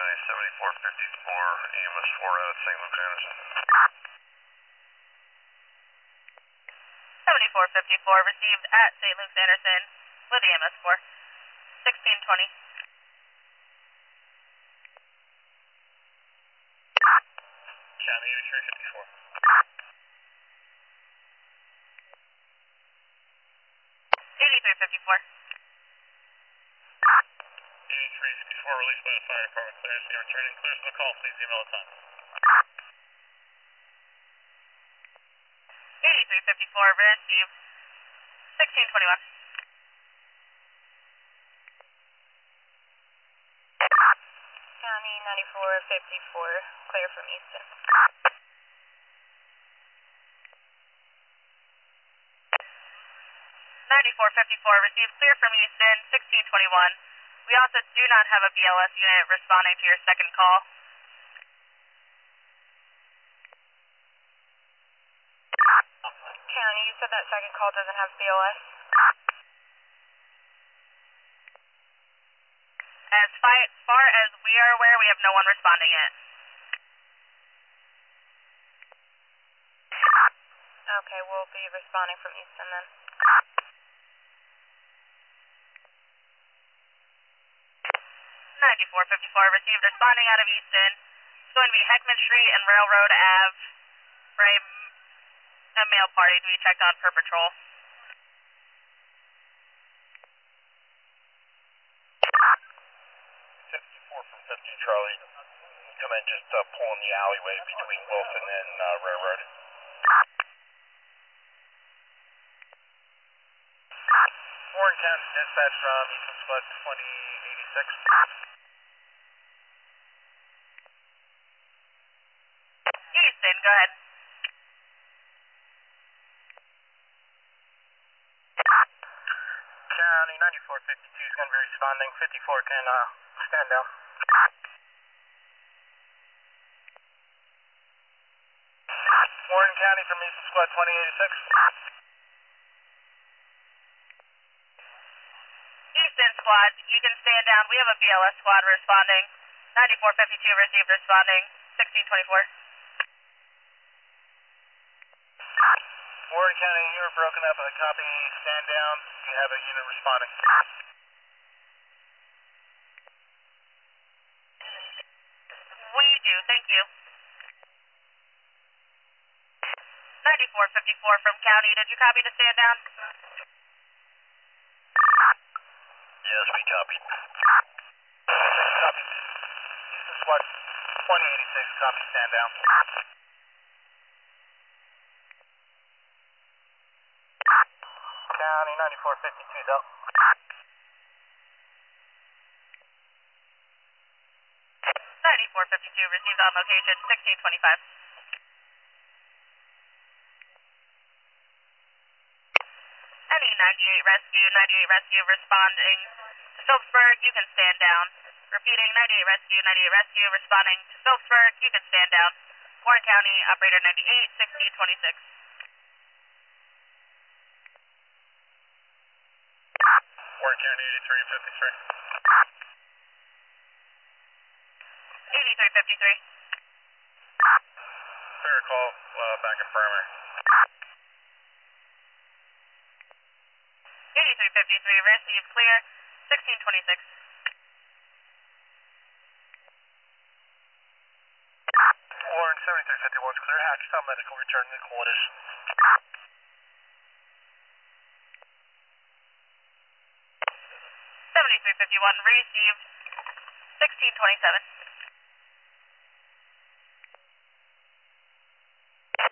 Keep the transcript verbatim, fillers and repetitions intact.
County, seventy-four fifty-four, E M S four out at Saint Luke's Anderson. seventy-four fifty-four received at Saint Luke's Anderson with E M S four, sixteen twenty. County, eighty-three fifty-four. eighty-three fifty-four. eighty-three fifty-four, released by the fire department. Clearance, you're returning. Clearance to the call. Please email the time. eighty-three fifty-four received, sixteen twenty-one. County ninety-four fifty-four, clear from Easton. ninety-four fifty-four received clear from Easton, sixteen twenty-one. We also do not have a B L S unit responding to your second call. County, you said that second call doesn't have B L S? As fi- far as we are aware, we have no one responding yet. Okay, we'll be responding from Easton then. ninety-four fifty-four received responding out of Easton. It's going to be Heckman Street and Railroad Ave for a, a mail party to be checked on per patrol. fifty-four from fifty, Charlie. Come in, just uh, pull in the alleyway between Wilson and uh, Railroad. Warren County dispatch from Eastern Squad twenty eighty-six. Easton, go ahead. County ninety-four fifty-two is going to be responding. fifty-four can uh, stand down. Warren County from Eastern Squad twenty eighty-six. Easton squad, you can stand down. We have a B L S squad responding. ninety-four fifty-two received responding. sixteen twenty-four. Warren County, you were broken up. I copy. Stand down. You have a unit responding. We do, thank you. ninety-four fifty-four from county, did you copy to stand down? Yes, we copied. Copy. Eastern Squad twenty eighty-six, copy, stand down. County ninety-four fifty-two, though. ninety-four fifty-two received on location, sixteen twenty-five. Any ninety-eight rescue, ninety-eight rescue responding to Phillipsburg, you can stand down. Repeating, ninety-eight rescue, ninety-eight rescue responding to Phillipsburg, you can stand down. Warren County, operator ninety-eight, sixteen twenty-six. Warren County eighty-three fifty-three. eighty-three fifty-three. Clear call, uh, back in perimeter. eighty-three fifty-three, received clear, sixteen twenty-six. Warren seventy-three fifty-one is clear. Hatchtown medical return to coalition. seventy-three fifty-one, received, sixteen twenty-seven.